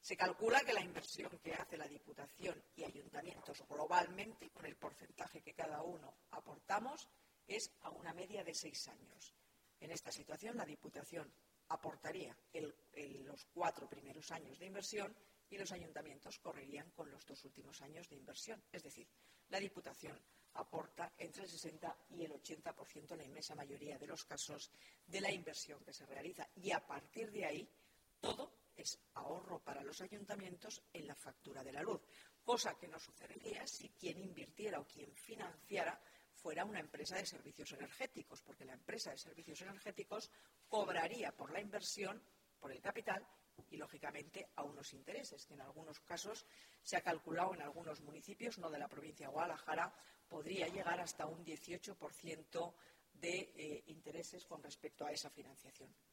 Se calcula que la inversión que hace la Diputación y ayuntamientos globalmente, con el porcentaje que cada uno aportamos, es a una media de 6 años. En esta situación, la Diputación aportaría los 4 primeros años de inversión y los ayuntamientos correrían con los 2 últimos años de inversión. Es decir, la Diputación aporta entre el 60 y el 80% en la inmensa mayoría de los casos de la inversión que se realiza. Y a partir de ahí, todo es ahorro para los ayuntamientos en la factura de la luz, cosa que no sucedería si quien invirtiera o quien financiara fuera una empresa de servicios energéticos, porque la empresa de servicios energéticos cobraría por la inversión, por el capital, y lógicamente a unos intereses, que en algunos casos se ha calculado en algunos municipios, no de la provincia de Guadalajara, podría llegar hasta un 18% de intereses con respecto a esa financiación.